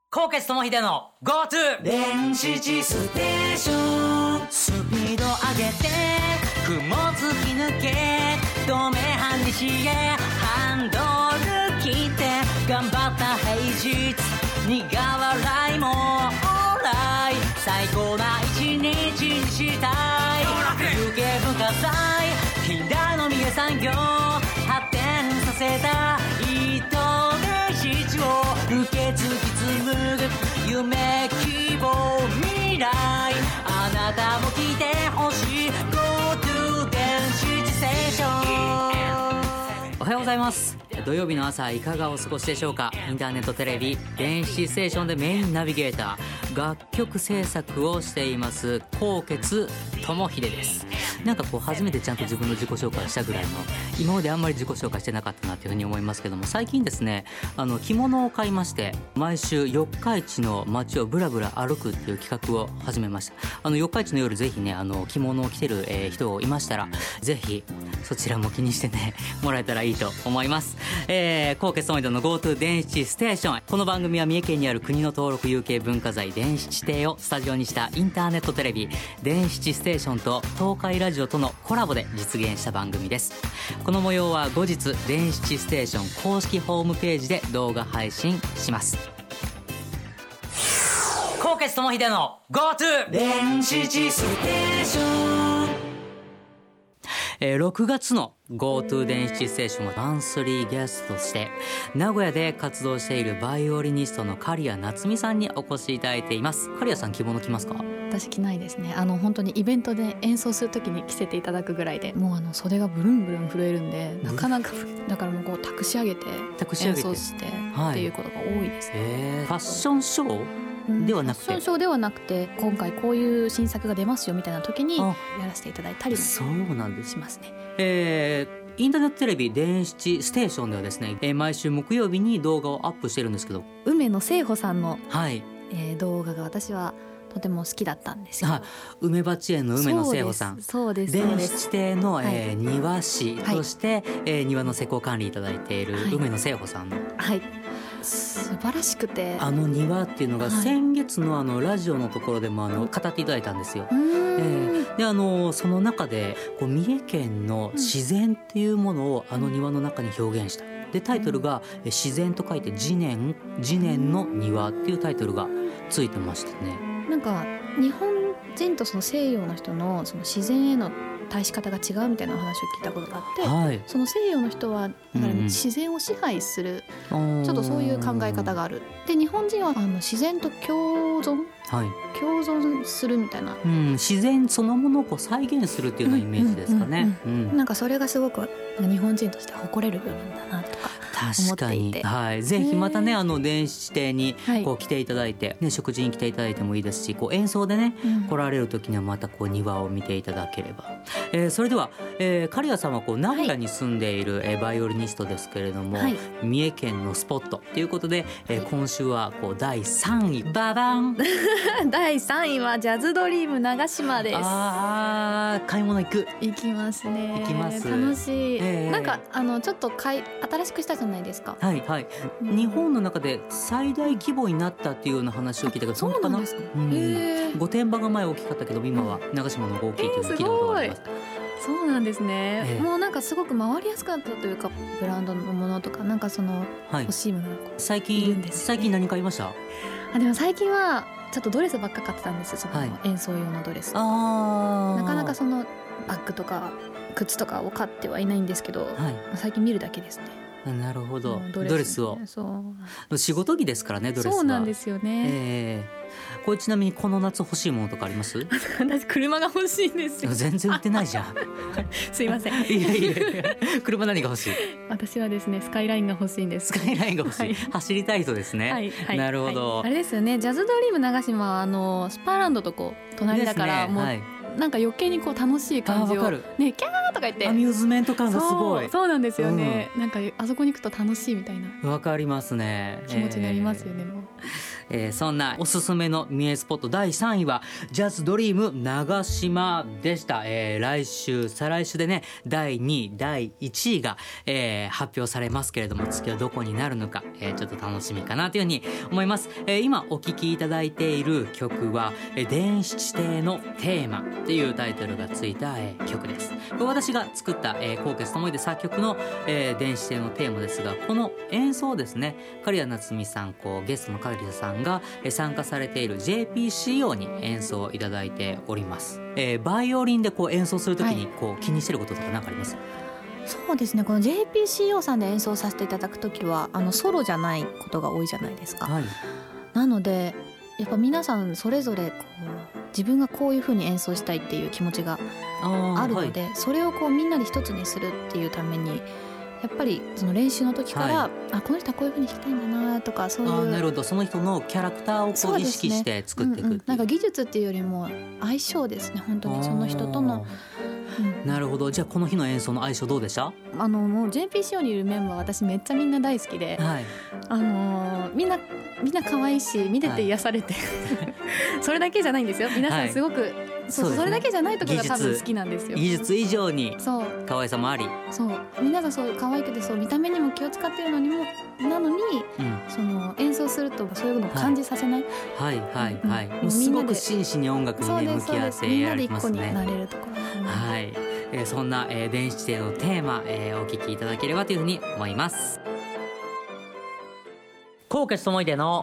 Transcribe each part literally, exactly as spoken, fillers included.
コーケス友秀の GoTo 電子地ステーション。スピード上げて雲突き抜け止め半日へハンドル切って頑張った平日苦笑いもオーライ最高な一日にしたい。有形文化財平野美宇産業発展させた糸電子を受け継ぎ紡ぐ夢希望未来あなたも来てほしい GoTo 電子地ステーション。おはようございます。土曜日の朝いかがお過ごしでしょうか。インターネットテレビ電子ステーションでメインナビゲーター楽曲制作をしています纐纈友秀です。なんかこう初めてちゃんと自分の自己紹介をしたぐらいの、今まであんまり自己紹介してなかったなというふうに思いますけども、最近ですねあの着物を買いまして毎週四日市の街をブラブラ歩くっていう企画を始めました。あの四日市の夜ぜひねあの着物を着てる、えー、人いましたらぜひそちらも気にしてねもらえたらいいと思います。えー、纐纈友秀の GoTo 電子ステーション。この番組は三重県にある国の登録有形文化財電子地底をスタジオにしたインターネットテレビ電子地ステーションと東海ラジオとのコラボで実現した番組です。この模様は後日電子地ステーション公式ホームページで動画配信します。纐纈友秀の GoTo 電子地ステーション。えー、ろくがつの GoTo 電子ステーションはマンスリーゲストとして名古屋で活動しているバイオリニストの刈谷夏美さんにお越しいただいています。刈谷さん着物着ますか？ 私着ないですね。あの本当にイベントで演奏するときに着せていただくぐらいで、もうあの袖がブルンブルン震えるんでなかなかだからもうこう託し上げて演奏してっていうことが多いですね。 えー、ファッションショーではなくて、 ファッションショーではなくて今回こういう新作が出ますよみたいな時にやらせていただいたりもしますね。 えー、インターネットテレビ電子地ステーションではですね、えー、毎週木曜日に動画をアップしてるんですけど、 梅野聖穂さんの、 はいえー、動画が私はとても好きだったんですよ。 梅鉢園の梅野聖穂さん、 そうです電子地底の、 はいえー、庭師として、はいえー、庭の施工管理いただいている梅野聖穂さんの、 はい、はい素晴らしくて、 あの庭っていうのが先月のあのラジオのところでもあの語っていただいたんですよ。えー、であのその中でこう三重県の自然っていうものをあの庭の中に表現した。でタイトルが自然と書いて自然自然の庭っていうタイトルがついてましてね。 なんか日本人とその西洋の人のその自然への対し方が違うみたいな話を聞いたことがあって、はい、その西洋の人はだから自然を支配する、うん、ちょっとそういう考え方がある。で日本人はあの自然と共存、はい、共存するみたいな、 うん、自然そのものをこう再現するっていうようなイメージですかね。 なんかそれがすごく日本人として誇れる部分だなとか思っていて、 確かに、はい、ぜひまたねあの電子地底にこう来ていただいて、ね、食事に来ていただいてもいいですし、こう演奏でね、うん、来られる時にはまたこう庭を見ていただければ、えー、それでは、えー、刈谷さんはこう名古屋に住んでいる、はいえー、バイオリニストですけれども、はい、三重県のスポットということで、えー、今週はこうだいさんいババンだいさんいはジャズドリーム長島です。 あー買い物行く行きますね。 行きます。 楽しい、えー、なんかあのちょっと買い新しくしたじゃないですか。 はいはい、うん、日本の中で最大規模になったっていうような話を聞いたけど、 そうなんですか。 うん、へー、御殿場が前大きかったけど今は長島の方が大きいというのを聞いたことがあります。 えー、そうなんですね、えー、もうなんかすごく回りやすかったというか、ブランドのものとかなんかその欲しいものがこう、はい、 最近最近何買いました？ あでも最近はちょっとドレスばっか買ってたんですよ。その演奏用のドレス、 はい、 なかなかそのバッグとか靴とかを買ってはいないんですけど、はい、最近見るだけですね。 なるほど、ドレス、ね、 ドレスをそう仕事着ですからね、ドレスは。 そうなんですよね、 えー、これちなみにこの夏欲しいものとかあります？ 私車が欲しいんですよ。 全然売ってないじゃんすいません。 いやいやいや車何が欲しい？ 私はですねスカイラインが欲しいんです。 スカイラインが欲しい、はい、走りたい人ですね、はいはい、なるほど、はい、 あれですよね、ジャズドリーム長島はあのスパーランドとこう隣だから、ね、もう、はい、なんか余計にこう楽しい感じをね、キャーとか言ってアミューズメント感がすごい。 そう、そうなんですよね、うん、なんかあそこに行くと楽しいみたいなわかりますね。 気持ちになりますよね、えー、もうえー、そんなおすすめの見えスポットだいさんいはジャズドリーム長島でした。えー、来週再来週でねだいにいだいいちいが、えー、発表されますけれども、次はどこになるのか、えー、ちょっと楽しみかなというふうに思います。えー、今お聴きいただいている曲は、えー、電子地底のテーマっていうタイトルがついた、えー、曲です。これ私が作った、えー、コーケストモイで作曲の、えー、電子地底のテーマですが、この演奏ですね、刈谷夏美さん、こうゲストの刈谷さんが、えー、参加されている ジェーピーシーオー に演奏いただいております。えー、バイオリンでこう演奏するときにこう気にしてることとか何かあります？ そうですね、この ジェーピーシーオー さんで演奏させていただくときはあのソロじゃないことが多いじゃないですか、はい、なのでやっぱ皆さんそれぞれこう自分がこういう風に演奏したいっていう気持ちがあるので、はい、それをこうみんなで一つにするっていうためにやっぱりその練習の時から、はい、あこの人はこういう風に弾きたいんだなとか、そういう、あなるほど、その人のキャラクターをこう意識して作っていくっていう、うんうん、なんか技術っていうよりも相性ですね、本当にその人との、うん、なるほど。じゃあこの日の演奏の相性どうでした？あのもう ジェーピーシーオー にいるメンバー私めっちゃみんな大好きで、はい、あのー、みんなみんな可愛いし見てて癒されて、はい、それだけじゃないんですよ、皆さんすごく、はい、そうそう、それだけじゃないところが多分好きなんですよ。技術以上に可愛さもあり、そう皆さんそう可愛くて、そう見た目にも気を使ってるのにもなのに、うん、その演奏するとそういうのを感じさせない、はい、はいはいはい、もうすごく真摯に音楽に、ね、向き合ってやられてますね。みんなで一個になれるところ、はい、えー、そんな、えー、電子地底のテーマ、えー、お聞きいただければというふうに思います。コーケストモイデの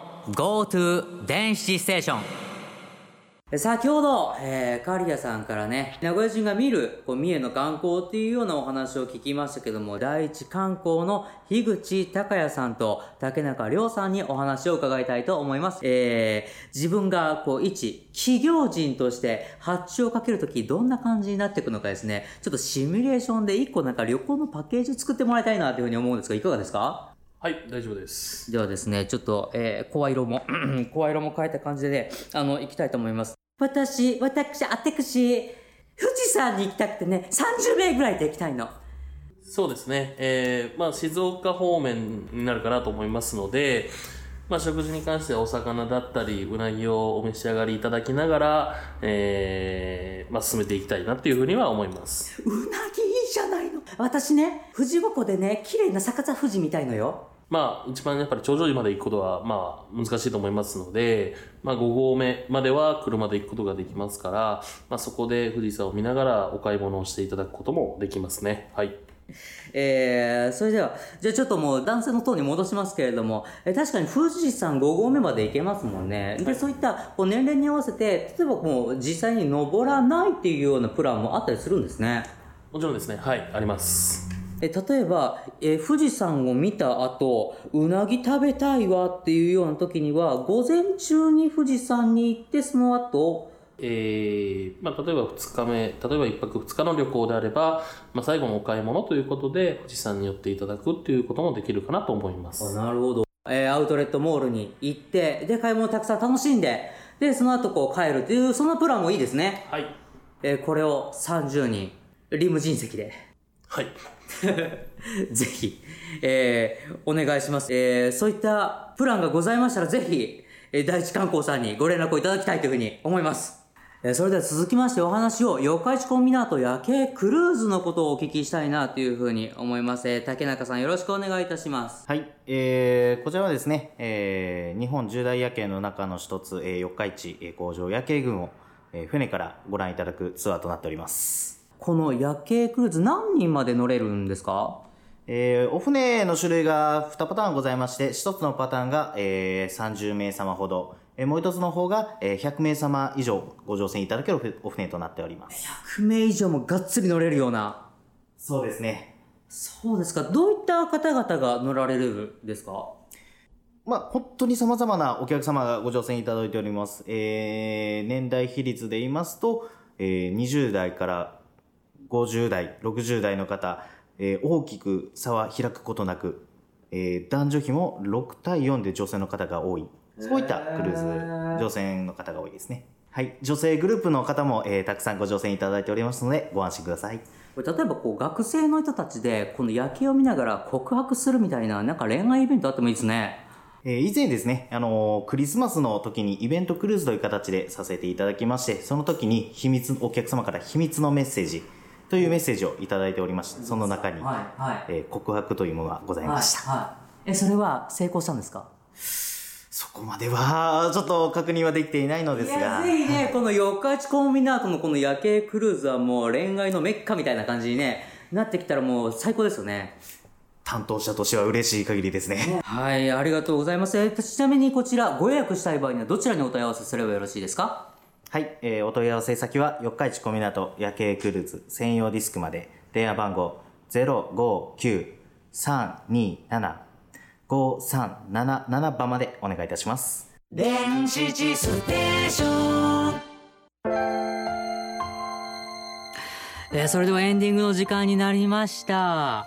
GoTo 電子ステーション。先ほど、えー、刈谷さんからね、名古屋人が見るこう三重の観光っていうようなお話を聞きましたけども、第一観光の樋口孝也さんと竹中亮さんにお話を伺いたいと思います。えー、自分がこう一企業人として発注をかけるときどんな感じになっていくのかですね、ちょっとシミュレーションで一個なんか旅行のパッケージを作ってもらいたいなというふうに思うんですが、いかがですか？ はい、大丈夫です。 ではですね、ちょっと、えー、声色も声色も変えた感じで、ね、あの行きたいと思います。私、私、あてくし、富士山に行きたくてね、さんじゅうめいぐらいで行きたいの。 そうですね、えー、まあ静岡方面になるかなと思いますので、まあ食事に関してはお魚だったり、うなぎをお召し上がりいただきながら、えー、まあ進めていきたいなっていうふうには思います。 うなぎいいじゃないの。私ね、富士五湖でね、綺麗な逆さ富士みたいのよ。 まあ、一番やっぱり頂上まで行くことは、まあ、難しいと思いますので、まあ、ご合目までは車で行くことができますから、まあ、そこで富士山を見ながらお買い物をしていただくこともできますね。はい。 えー、それでは、じゃあちょっともう男性の塔に戻しますけれども、えー、確かに富士山ご合目まで行けますもんね。で、そういったこう年齢に合わせて、例えばもう実際に登らないっていうようなプランもあったりするんですね。 もちろんですね。はい、あります。 え例えば、え富士山を見た後うなぎ食べたいわっていうような時には午前中に富士山に行ってその後、 えーまあ、例えばふつかめ、例えばいっぱくふつかの旅行であれば、まあ、最後のお買い物ということで富士山に寄っていただくっていうこともできるかなと思います。 あ、なるほど。えー、アウトレットモールに行ってで買い物たくさん楽しんででその後こう帰るっていうそのプランもいいですね。 はい。 えー、これをさんじゅうにんリムジン席で、 はいぜひ、えー、お願いします。えー、そういったプランがございましたらぜひ、えー、第一観光さんにご連絡をいただきたいというふうに思います。えー、それでは続きましてお話を四日市コンビナート夜景クルーズのことをお聞きしたいなというふうに思います。えー、竹中さんよろしくお願いいたします。 はい、えー、こちらはですね、えー、日本十大夜景の中の一つ、えー、四日市、えー、工場夜景群を、えー、船からご覧いただくツアーとなっております。 この夜景クルーズ何人まで乗れるんですか？ えー、お船の種類がにパターンございまして、一つのパターンが、えー、さんじゅうめいさまほど、えー、もう一つの方が、えー、ひゃくめいさま以上ご乗船いただけるお船となっております。 ひゃくめい以上もがっつり乗れるような。 そうですね。 そうですか。どういった方々が乗られるんですか？ まあ、本当に様々なお客様がご乗船いただいております。えー、年代比率で言いますと、えー、にじゅうだいからごじゅうだい、ろくじゅうだいの方、えー、大きく差は開くことなく、えー、男女比もろくたいよんで乗船の方が多い。そういったクルーズ、乗船の方が多いですね。はい。女性グループの方も、えー、たくさんご乗船いただいておりますので、ご安心ください。 これ例えばこう学生の人たちで、この夜景を見ながら告白するみたいな、なんか恋愛イベントあってもいいですね。 えー、以前ですね、あのー、クリスマスの時にイベントクルーズという形でさせていただきまして、その時に秘密、お客様から秘密のメッセージというメッセージをいただいておりまして、その中に、はいはい、えー、告白というものがございました。 はいはい、え、それは成功したんですか？ そこまでは、ちょっと確認はできていないのですが。いや、ぜひね、この四日市コンビナートのこの夜景クルーズはもう恋愛のメッカみたいな感じにね、なってきたらもう最高ですよね。 担当者としては嬉しい限りですね。 はい、ありがとうございます。ちなみにこちらご予約したい場合にはどちらにお問い合わせすればよろしいですか？ はい、えー、お問い合わせ先は四日市コミナト夜景クルーズ専用ディスクまで、電話番号 ゼロごきゅう さんになな ごさんなななな 番までお願いいたします。 電子地ステーション。えー、それではエンディングの時間になりました。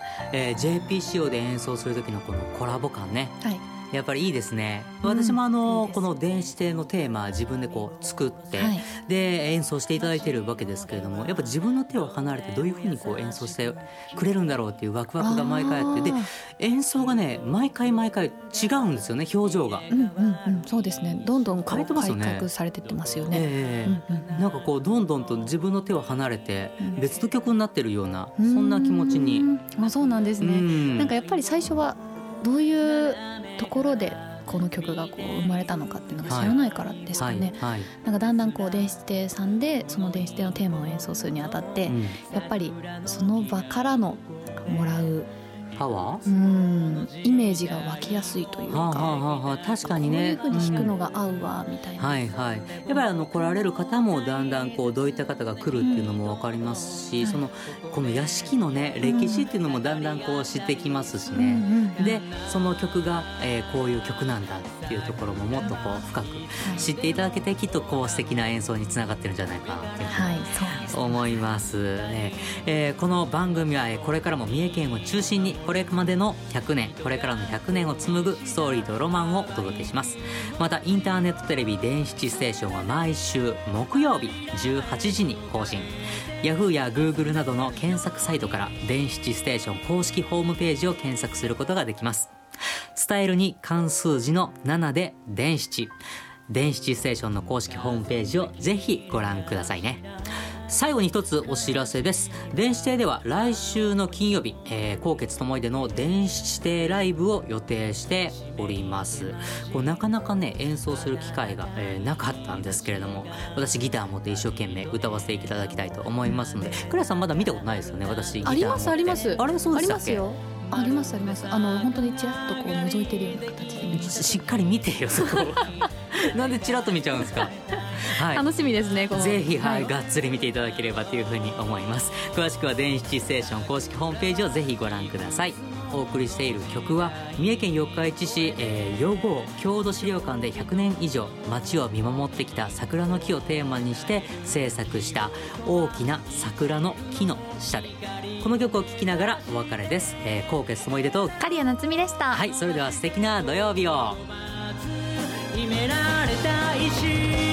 えー、ジェーピー 仕様で演奏する時のこのコラボ感ね、はい、やっぱりいいですね。私もあの、うん、この電子亭のテーマ自分でこう作って、はい、で演奏していただいているわけですけれども、やっぱ自分の手を離れてどういうふうにこう演奏してくれるんだろうっていうワクワクが毎回あって、で演奏がね毎回毎回違うんですよね、表情が。 うんうんうん、そうですね。どんどん変えてますよね。改革されてってますよね。 えーうんうん、なんかこうどんどんと自分の手を離れて別の曲になってるような、うん、そんな気持ちに。 まあそうなんですね。うん、なんかやっぱり最初はどういうところでこの曲がこう生まれたのかっていうのが知らないからですかね、はいはいはい、なんかだんだんこう電子亭さんでその電子亭のテーマを演奏するにあたって、うん、やっぱりその場からのもらうパワー、 うん、イメージが湧きやすいというか、はあはあはあ、 確かにね、 こういう風に弾くのが合うわ、うん、みたいな、 はいはい、やっぱりあの来られる方もだんだんこうどういった方が来るっていうのも分かりますし、うん、そのこの屋敷のね歴史っていうのもだんだんこう知ってきますしね、うんうん、でその曲が、えー、こういう曲なんだっていうところももっとこう深く知っていただけて、きっとこう素敵な演奏につながってるんじゃないかなっていうふうに思いますね。えー、この番組はこれからも三重県を中心にこれまでのひゃくねん、これからのひゃくねんを紡ぐストーリーとロマンをお届けします。またインターネットテレビ電子地ステーションは毎週木曜日じゅうはちじに更新。ヤフーやグーグルなどの検索サイトから電子地ステーション公式ホームページを検索することができます。伝えるに漢数字のななで電子地、電子地ステーションの公式ホームページをぜひご覧くださいね。最後に一つお知らせです。電子亭では来週の金曜日、えー、纐纈ともいでの電子亭ライブを予定しております。こうなかなかね演奏する機会が、えー、なかったんですけれども、私ギター持って一生懸命歌わせていただきたいと思いますので、クラさんまだ見たことないですよね。私ギター持って。 ありますあります。 あれそうでしたっけ？ ありますよ。ありますあります。あの本当にちらっとこう覗いてるような形で見ます。 しっかり見てよそこなんでちらっと見ちゃうんですか？はい、 楽しみですね。このぜひ、はい、がっつり見ていただければというふうに思います。詳しくは電子地ステーション公式ホームページをぜひご覧ください。お送りしている曲は三重県四日市市、えー、養護郷土資料館でひゃくねん以上街を見守ってきた桜の木をテーマにして制作した大きな桜の木の下で、この曲を聴きながらお別れです。えー、纐纈ともいでと刈谷夏実でした。 はい、それでは素敵な土曜日を。秘められた石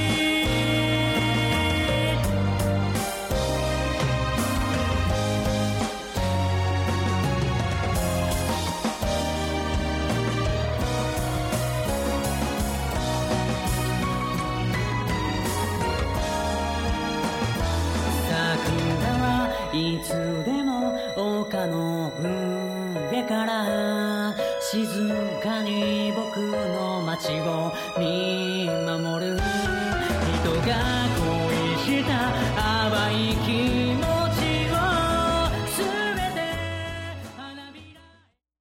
いつでも丘の上から静かに僕の街を見守る人が恋した淡い希